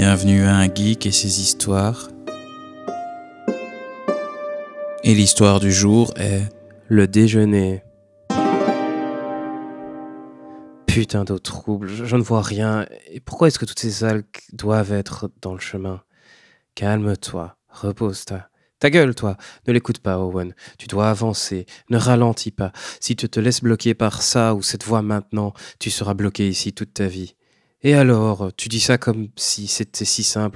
Bienvenue à un geek et ses histoires. Et l'histoire du jour est le déjeuner. Putain d'eau trouble, je ne vois rien. Et pourquoi est-ce que toutes ces algues doivent être dans le chemin? Calme-toi, repose-toi. Ta gueule, toi, ne l'écoute pas, Owen. Tu dois avancer, ne ralentis pas. Si tu te laisses bloquer par ça ou cette voix maintenant, tu seras bloqué ici toute ta vie. Et alors, tu dis ça comme si c'était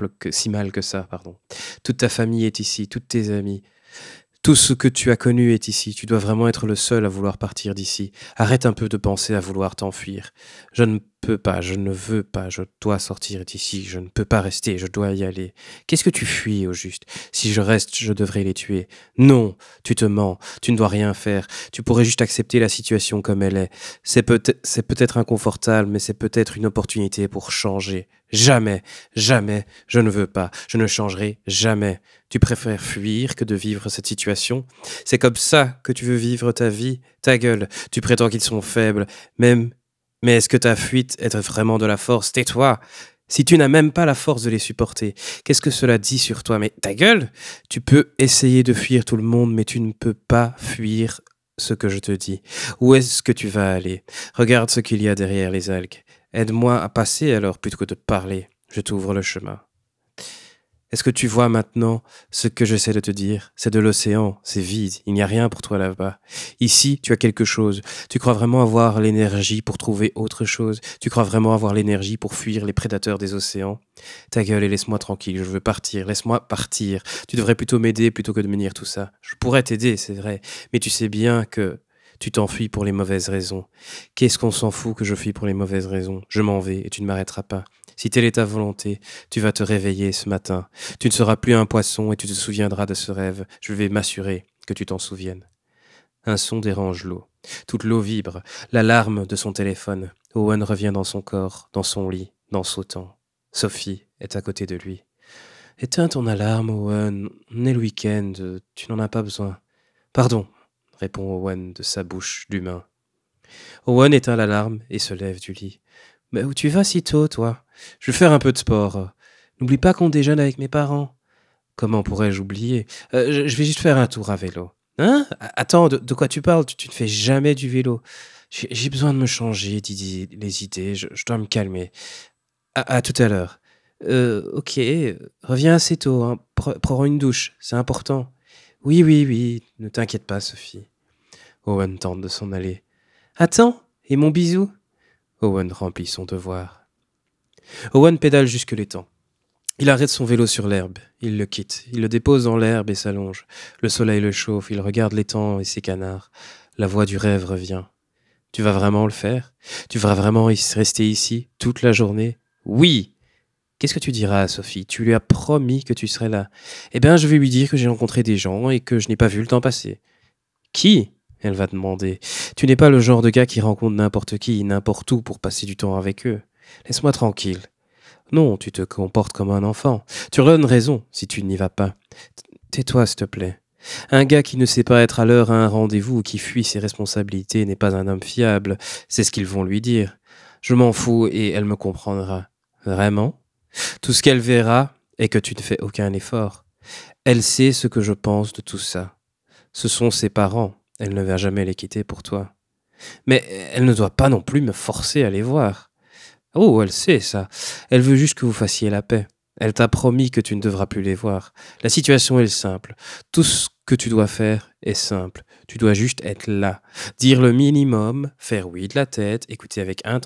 si mal que ça, pardon. Toute ta famille est ici, toutes tes amis. Tout ce que tu as connu est ici. Tu dois vraiment être le seul à vouloir partir d'ici. Arrête un peu de penser à vouloir t'enfuir. Je ne peux pas, je ne veux pas, je dois sortir d'ici. Je ne peux pas rester, je dois y aller. Qu'est-ce que tu fuis au juste? Si je reste, je devrais les tuer. Non, tu te mens, tu ne dois rien faire. Tu pourrais juste accepter la situation comme elle est. C'est peut-être inconfortable, mais c'est peut-être une opportunité pour changer. Jamais, jamais, je ne veux pas, je ne changerai jamais. Tu préfères fuir que de vivre cette situation? C'est comme ça que tu veux vivre ta vie? Ta gueule, tu prétends qu'ils sont faibles, même. Mais est-ce que ta fuite est vraiment de la force? Tais-toi! Si tu n'as même pas la force de les supporter, qu'est-ce que cela dit sur toi? Mais ta gueule! Tu peux essayer de fuir tout le monde, mais tu ne peux pas fuir ce que je te dis. Où est-ce que tu vas aller? Regarde ce qu'il y a derrière les algues. Aide-moi à passer alors plutôt que de parler. Je t'ouvre le chemin. Est-ce que tu vois maintenant ce que j'essaie de te dire? C'est de l'océan, c'est vide, il n'y a rien pour toi là-bas. Ici, tu as quelque chose. Tu crois vraiment avoir l'énergie pour trouver autre chose? Tu crois vraiment avoir l'énergie pour fuir les prédateurs des océans? Ta gueule et laisse-moi tranquille, je veux partir, laisse-moi partir. Tu devrais plutôt m'aider plutôt que de me dire tout ça. Je pourrais t'aider, c'est vrai, mais tu sais bien que tu t'enfuis pour les mauvaises raisons. Qu'est-ce qu'on s'en fout que je fuis pour les mauvaises raisons? Je m'en vais et tu ne m'arrêteras pas. Si telle est ta volonté, tu vas te réveiller ce matin. Tu ne seras plus un poisson et tu te souviendras de ce rêve. Je vais m'assurer que tu t'en souviennes. Un son dérange l'eau. Toute l'eau vibre. L'alarme de son téléphone. Owen revient dans son corps, dans son lit, dans sautant. Sophie est à côté de lui. Éteins ton alarme, Owen. On est le week-end. Tu n'en as pas besoin. Pardon, répond Owen de sa bouche d'humain. Owen éteint l'alarme et se lève du lit. Mais où tu vas si tôt, toi? Je vais faire un peu de sport. N'oublie pas qu'on déjeune avec mes parents. Comment pourrais-je oublier? Je vais juste faire un tour à vélo. Hein? Attends, de quoi tu parles? Tu ne fais jamais du vélo. J'ai besoin de me changer les idées. Je dois me calmer. À tout à l'heure. Ok, reviens assez tôt. Hein. Prends une douche, c'est important. Oui, oui, oui, ne t'inquiète pas, Sophie. Owen tente de s'en aller. Attends, et mon bisou? Owen remplit son devoir. Owen pédale jusque l'étang. Il arrête son vélo sur l'herbe, il le quitte, il le dépose dans l'herbe et s'allonge. Le soleil le chauffe, il regarde l'étang et ses canards. La voix du rêve revient. Tu vas vraiment le faire? Tu vas vraiment rester ici toute la journée? Oui! Qu'est-ce que tu diras à Sophie? Tu lui as promis que tu serais là. Eh bien, je vais lui dire que j'ai rencontré des gens et que je n'ai pas vu le temps passer. Qui? Elle va demander. Tu n'es pas le genre de gars qui rencontre n'importe qui, n'importe où pour passer du temps avec eux. Laisse-moi tranquille. Non, tu te comportes comme un enfant. Tu donnes raison si tu n'y vas pas. Tais-toi, s'il te plaît. Un gars qui ne sait pas être à l'heure à un rendez-vous ou qui fuit ses responsabilités n'est pas un homme fiable. C'est ce qu'ils vont lui dire. Je m'en fous et elle me comprendra. Vraiment? Tout ce qu'elle verra est que tu ne fais aucun effort. Elle sait ce que je pense de tout ça. Ce sont ses parents. Elle ne va jamais les quitter pour toi. Mais elle ne doit pas non plus me forcer à les voir. Oh, elle sait ça. Elle veut juste que vous fassiez la paix. Elle t'a promis que tu ne devras plus les voir. La situation est simple. Tout ce que tu dois faire est simple. Tu dois juste être là. Dire le minimum, faire oui de la tête, écouter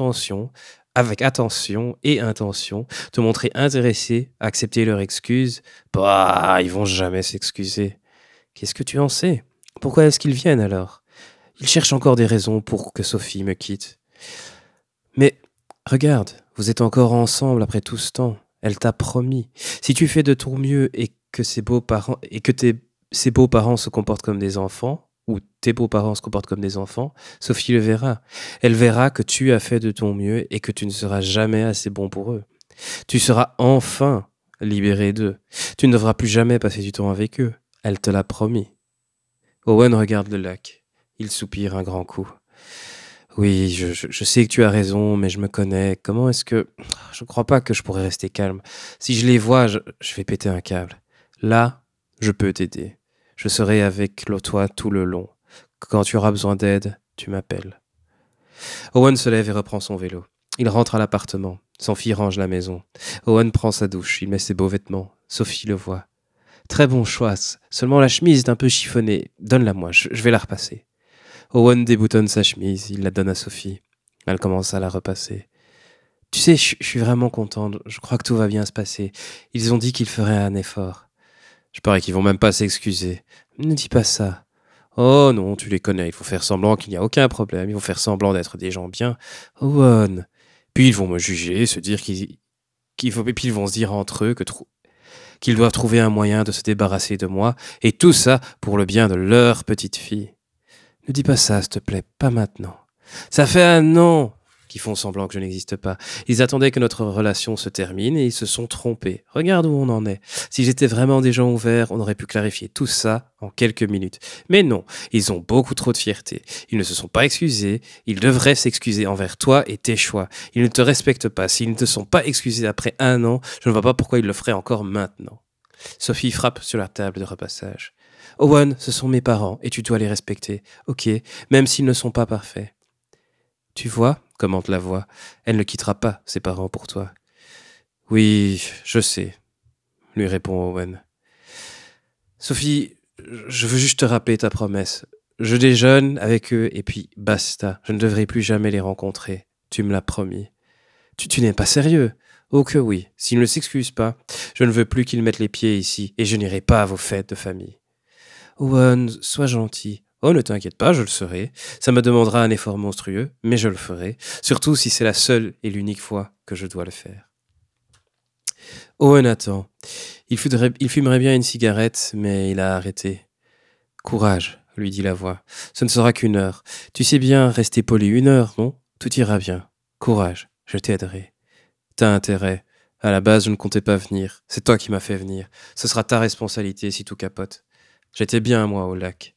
avec attention et intention, te montrer intéressé, accepter leurs excuses. Bah, ils vont jamais s'excuser. Qu'est-ce que tu en sais? Pourquoi est-ce qu'ils viennent alors? Ils cherchent encore des raisons pour que Sophie me quitte. Mais regarde, vous êtes encore ensemble après tout ce temps. Elle t'a promis. Si tu fais de ton mieux et que ses beaux-parents se comportent comme des enfants, ou tes beaux-parents se comportent comme des enfants, Sophie le verra. Elle verra que tu as fait de ton mieux et que tu ne seras jamais assez bon pour eux. Tu seras enfin libéré d'eux. Tu ne devras plus jamais passer du temps avec eux. Elle te l'a promis. Owen regarde le lac. Il soupire un grand coup. Oui, je sais que tu as raison, mais je me connais. Comment est-ce que... Je crois pas que je pourrais rester calme. Si je les vois, je vais péter un câble. Là, je peux t'aider. Je serai avec toi tout le long. Quand tu auras besoin d'aide, tu m'appelles. Owen se lève et reprend son vélo. Il rentre à l'appartement. Sophie range la maison. Owen prend sa douche. Il met ses beaux vêtements. Sophie le voit. Très bon choix. Seulement la chemise est un peu chiffonnée. Donne-la-moi, je vais la repasser. Owen déboutonne sa chemise. Il la donne à Sophie. Elle commence à la repasser. Tu sais, je suis vraiment contente. Je crois que tout va bien se passer. Ils ont dit qu'ils feraient un effort. Je parie qu'ils vont même pas s'excuser. Ne dis pas ça. Oh non, tu les connais. Il faut faire semblant qu'il n'y a aucun problème. Ils vont faire semblant d'être des gens bien. Owen. Puis ils vont me juger, se dire et puis ils vont se dire entre eux qu'ils doivent trouver un moyen de se débarrasser de moi. Et tout ça pour le bien de leur petite fille. Ne dis pas ça, s'il te plaît. Pas maintenant. Ça fait un an qu'ils font semblant que je n'existe pas. Ils attendaient que notre relation se termine et ils se sont trompés. Regarde où on en est. Si j'étais vraiment des gens ouverts, on aurait pu clarifier tout ça en quelques minutes. Mais non, ils ont beaucoup trop de fierté. Ils ne se sont pas excusés. Ils devraient s'excuser envers toi et tes choix. Ils ne te respectent pas. S'ils ne te sont pas excusés après un an, je ne vois pas pourquoi ils le feraient encore maintenant. Sophie frappe sur la table de repassage. Owen, ce sont mes parents et tu dois les respecter. Ok, même s'ils ne sont pas parfaits. Tu vois, commente la voix, elle ne quittera pas ses parents pour toi. Oui, je sais, lui répond Owen. Sophie, je veux juste te rappeler ta promesse. Je déjeune avec eux et puis basta. Je ne devrai plus jamais les rencontrer. Tu me l'as promis. Tu n'es pas sérieux? Oh que oui. S'ils ne s'excusent pas, je ne veux plus qu'ils mettent les pieds ici et je n'irai pas à vos fêtes de famille. Owen, sois gentil. Oh, ne t'inquiète pas, je le serai. Ça me demandera un effort monstrueux, mais je le ferai. Surtout si c'est la seule et l'unique fois que je dois le faire. Owen attend. Il fumerait bien une cigarette, mais il a arrêté. Courage, lui dit la voix. Ce ne sera qu'une heure. Tu sais bien rester poli 1 heure, non? Tout ira bien. Courage, je t'aiderai. T'as intérêt. À la base, je ne comptais pas venir. C'est toi qui m'as fait venir. Ce sera ta responsabilité si tout capote. J'étais bien, moi, au lac.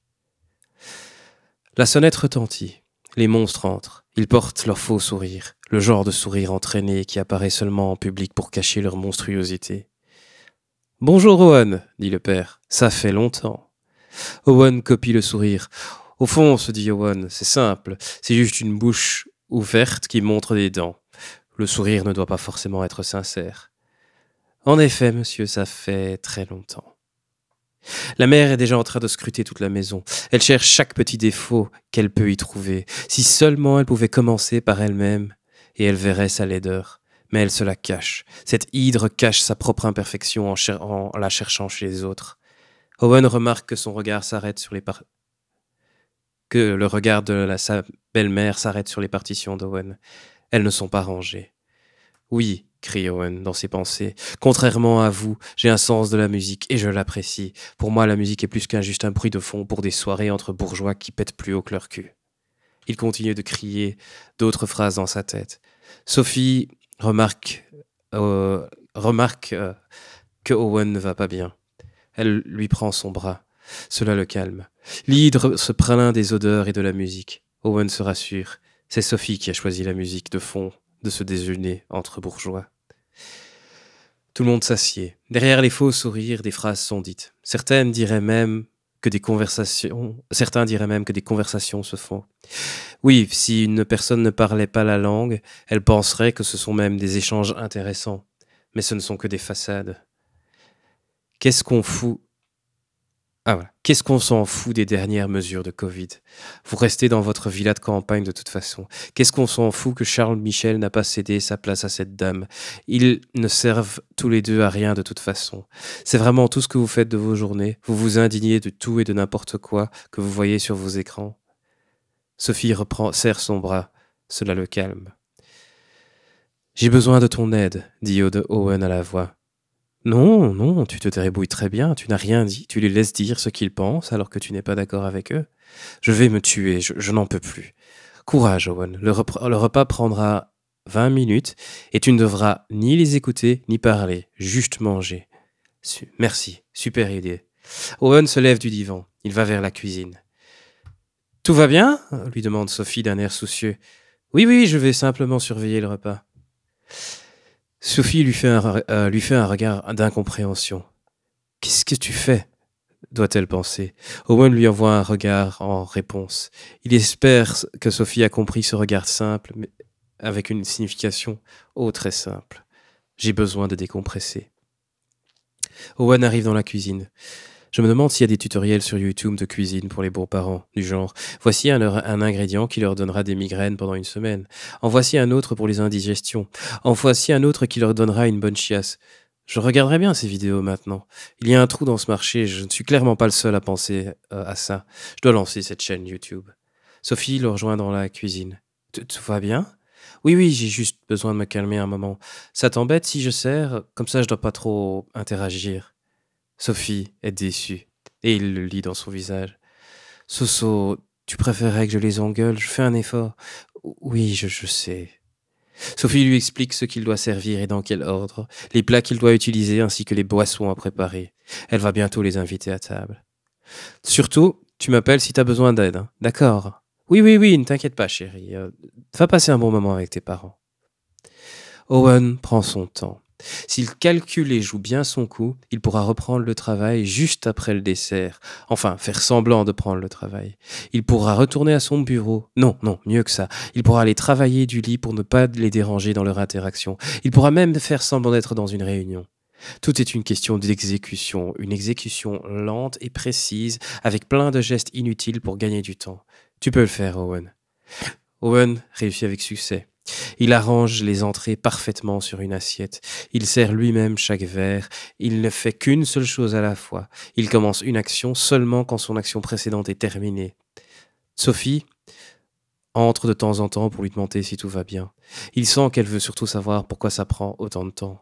La sonnette retentit. Les monstres entrent. Ils portent leur faux sourire, le genre de sourire entraîné qui apparaît seulement en public pour cacher leur monstruosité. « Bonjour, Owen, dit le père. Ça fait longtemps. » Owen copie le sourire. « Au fond, se dit Owen, c'est simple. C'est juste une bouche ouverte qui montre des dents. Le sourire ne doit pas forcément être sincère. »« En effet, monsieur, ça fait très longtemps. » La mère est déjà en train de scruter toute la maison. Elle cherche chaque petit défaut qu'elle peut y trouver. Si seulement elle pouvait commencer par elle-même, et elle verrait sa laideur. Mais elle se la cache. Cette hydre cache sa propre imperfection en la cherchant chez les autres. Owen remarque que son regard s'arrête sur que le regard de sa belle-mère s'arrête sur les partitions d'Owen. Elles ne sont pas rangées. Oui, crie Owen dans ses pensées. Contrairement à vous, j'ai un sens de la musique et je l'apprécie. Pour moi, la musique est plus qu'un juste un bruit de fond pour des soirées entre bourgeois qui pètent plus haut que leur cul. Il continue de crier d'autres phrases dans sa tête. Sophie remarque que Owen ne va pas bien. Elle lui prend son bras. Cela le calme. L'hydre se plaint des odeurs et de la musique. Owen se rassure. C'est Sophie qui a choisi la musique de fond de ce déjeuner entre bourgeois. Tout le monde s'assied. Derrière les faux sourires, des phrases sont dites. Certains diraient même que des conversations se font. Oui, si une personne ne parlait pas la langue, elle penserait que ce sont même des échanges intéressants. Mais ce ne sont que des façades. Qu'est-ce qu'on s'en fout des dernières mesures de Covid? Vous restez dans votre villa de campagne de toute façon. Qu'est-ce qu'on s'en fout que Charles Michel n'a pas cédé sa place à cette dame? Ils ne servent tous les deux à rien de toute façon. C'est vraiment tout ce que vous faites de vos journées. Vous vous indignez de tout et de n'importe quoi que vous voyez sur vos écrans. Sophie serre son bras. Cela le calme. J'ai besoin de ton aide, dit Owen à la voix. Non, tu te débrouilles très bien, tu n'as rien dit, tu les laisses dire ce qu'ils pensent alors que tu n'es pas d'accord avec eux. Je vais me tuer, je n'en peux plus. Courage, Owen, le repas prendra 20 minutes et tu ne devras ni les écouter ni parler, juste manger. Merci, super idée. Owen se lève du divan, il va vers la cuisine. Tout va bien lui demande Sophie d'un air soucieux. Oui, oui, je vais simplement surveiller le repas. Sophie lui fait un regard d'incompréhension. Qu'est-ce que tu fais doit-elle penser. Owen lui envoie un regard en réponse. Il espère que Sophie a compris ce regard simple, mais avec une signification très simple. J'ai besoin de décompresser. Owen arrive dans la cuisine. Je me demande s'il y a des tutoriels sur YouTube de cuisine pour les beaux-parents, du genre « Voici un ingrédient qui leur donnera des migraines pendant une semaine. En voici un autre pour les indigestions. En voici un autre qui leur donnera une bonne chiasse. » Je regarderai bien ces vidéos maintenant. Il y a un trou dans ce marché, je ne suis clairement pas le seul à penser à ça. Je dois lancer cette chaîne YouTube. Sophie le rejoint dans la cuisine. Tout va bien? Oui, oui, j'ai juste besoin de me calmer un moment. Ça t'embête si je sers? Comme ça, je dois pas trop interagir. Sophie est déçue, et il le lit dans son visage. Soso, tu préférerais que je les engueule? Je fais un effort. Oui, je sais. Sophie lui explique ce qu'il doit servir et dans quel ordre, les plats qu'il doit utiliser ainsi que les boissons à préparer. Elle va bientôt les inviter à table. Surtout, tu m'appelles si t'as besoin d'aide, hein. D'accord? Oui, oui, oui, ne t'inquiète pas, chérie. Va passer un bon moment avec tes parents. Owen prend son temps. S'il calcule et joue bien son coup, il pourra reprendre le travail juste après le dessert. Enfin, faire semblant de prendre le travail. Il pourra retourner à son bureau. Non, non, mieux que ça. Il pourra aller travailler du lit pour ne pas les déranger dans leur interaction. Il pourra même faire semblant d'être dans une réunion. Tout est une question d'exécution, une exécution lente et précise, avec plein de gestes inutiles pour gagner du temps. Tu peux le faire, Owen. Owen réussit avec succès. Il arrange les entrées parfaitement sur une assiette. Il sert lui-même chaque verre. Il ne fait qu'une seule chose à la fois. Il commence une action seulement quand son action précédente est terminée. Sophie entre de temps en temps pour lui demander si tout va bien. Il sent qu'elle veut surtout savoir pourquoi ça prend autant de temps.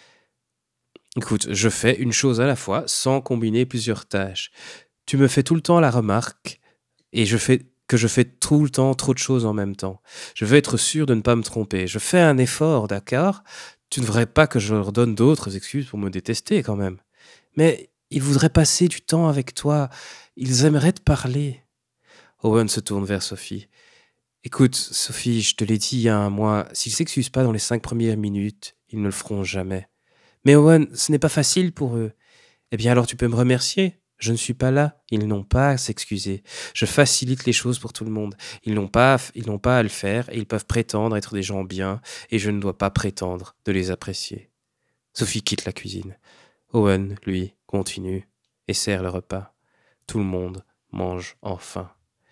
Écoute, je fais une chose à la fois sans combiner plusieurs tâches. Tu me fais tout le temps la remarque et je fais tout le temps trop de choses en même temps. Je veux être sûr de ne pas me tromper. Je fais un effort, d'accord? Tu ne voudrais pas que je leur donne d'autres excuses pour me détester quand même. Mais ils voudraient passer du temps avec toi. Ils aimeraient te parler. Owen se tourne vers Sophie. Écoute, Sophie, je te l'ai dit il y a un mois, s'ils s'excusent pas dans les 5 premières minutes, ils ne le feront jamais. Mais Owen, ce n'est pas facile pour eux. Eh bien alors tu peux me remercier. Je ne suis pas là, ils n'ont pas à s'excuser. Je facilite les choses pour tout le monde. Ils n'ont pas à le faire et ils peuvent prétendre être des gens bien et je ne dois pas prétendre de les apprécier. Sophie quitte la cuisine. Owen, lui, continue et sert le repas. Tout le monde mange enfin.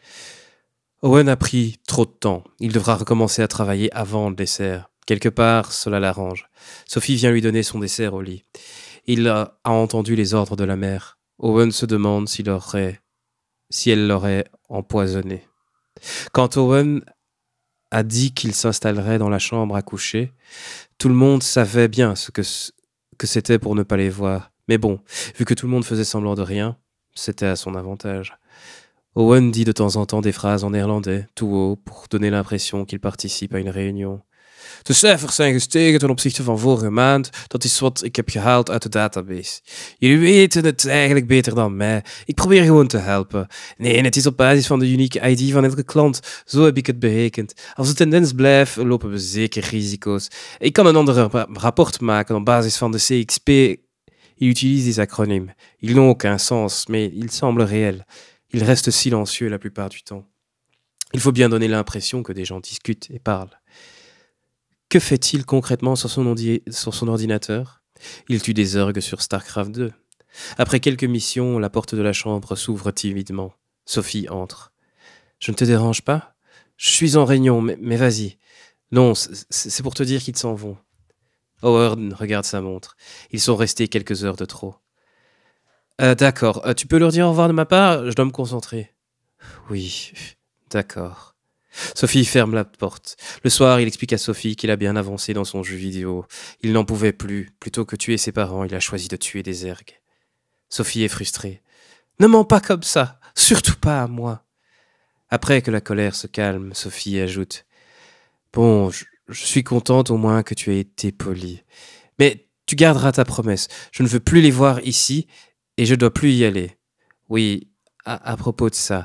Owen a pris trop de temps. Il devra recommencer à travailler avant le dessert. Quelque part, cela l'arrange. Sophie vient lui donner son dessert au lit. Il a entendu les ordres de la mère. Owen se demande si elle l'aurait empoisonné. Quand Owen a dit qu'il s'installerait dans la chambre à coucher, tout le monde savait bien ce que c'était pour ne pas les voir. Mais bon, vu que tout le monde faisait semblant de rien, c'était à son avantage. Owen dit de temps en temps des phrases en néerlandais, tout haut, pour donner l'impression qu'il participe à une réunion. De cijfers zijn gestegen ten opzichte van vorige maand. Dat is wat ik heb gehaald uit de database. Jullie weten het eigenlijk beter dan mij. Ik probeer gewoon te helpen. Nee, het is op basis van de unieke ID van elke klant. Zo heb ik het berekend. Als de tendens blijft, lopen we zeker risico's. Ik kan een ander rapport maken op basis van de CXP. Il utilise des acronymes. Ils n'ont aucun sens, mais ils semblent réels. Il reste silencieux la plupart du temps. Il faut bien donner l'impression que des gens discutent et parlent. Que fait-il concrètement sur son ordinateur? Il tue des orgues sur StarCraft 2. Après quelques missions, la porte de la chambre s'ouvre timidement. Sophie entre. Je ne te dérange pas? Je suis en réunion, mais vas-y. Non, c'est pour te dire qu'ils s'en vont. Howard regarde sa montre. Ils sont restés quelques heures de trop. D'accord, tu peux leur dire au revoir de ma part? Je dois me concentrer. Oui, d'accord. Sophie ferme la porte. Le soir, il explique à Sophie qu'il a bien avancé dans son jeu vidéo. Il n'en pouvait plus. Plutôt que tuer ses parents, il a choisi de tuer des ergs. Sophie est frustrée. Ne mens pas comme ça, surtout pas à moi. Après que la colère se calme, Sophie ajoute. Bon, je suis contente au moins que tu aies été polie. Mais tu garderas ta promesse. Je ne veux plus les voir ici et je dois plus y aller. Oui, à propos de ça.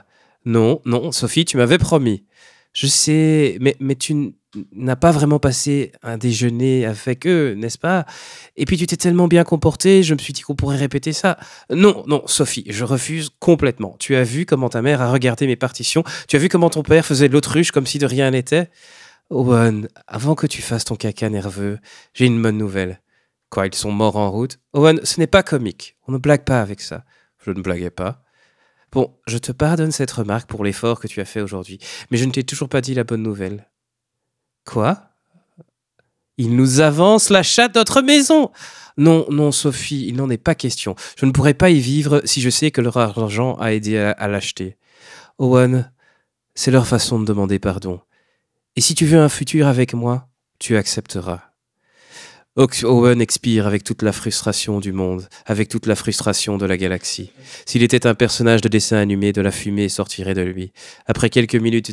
Non, non, Sophie, tu m'avais promis. Je sais, mais n'as pas vraiment passé un déjeuner avec eux, n'est-ce pas? Et puis tu t'es tellement bien comportée, je me suis dit qu'on pourrait répéter ça. Non, non, Sophie, je refuse complètement. Tu as vu comment ta mère a regardé mes partitions? Tu as vu comment ton père faisait de l'autruche comme si de rien n'était? Owen, avant que tu fasses ton caca nerveux, j'ai une bonne nouvelle. Quoi, ils sont morts en route? Owen, ce n'est pas comique. On ne blague pas avec ça. Je ne blaguais pas. Bon, je te pardonne cette remarque pour l'effort que tu as fait aujourd'hui, mais je ne t'ai toujours pas dit la bonne nouvelle. Quoi? Il nous avance l'achat de notre maison! Non, non, Sophie, il n'en est pas question. Je ne pourrais pas y vivre si je sais que leur argent a aidé à l'acheter. Owen, c'est leur façon de demander pardon. Et si tu veux un futur avec moi, tu accepteras. Owen expire avec toute la frustration du monde, avec toute la frustration de la galaxie. S'il était un personnage de dessin animé, de la fumée sortirait de lui. Après quelques minutes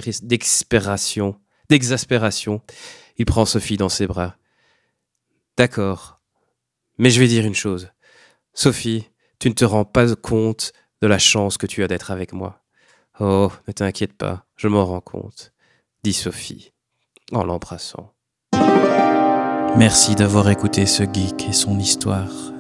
d'exaspération, il prend Sophie dans ses bras. D'accord, mais je vais dire une chose. Sophie, tu ne te rends pas compte de la chance que tu as d'être avec moi. Oh, ne t'inquiète pas, je m'en rends compte, dit Sophie, en l'embrassant. Merci d'avoir écouté ce geek et son histoire.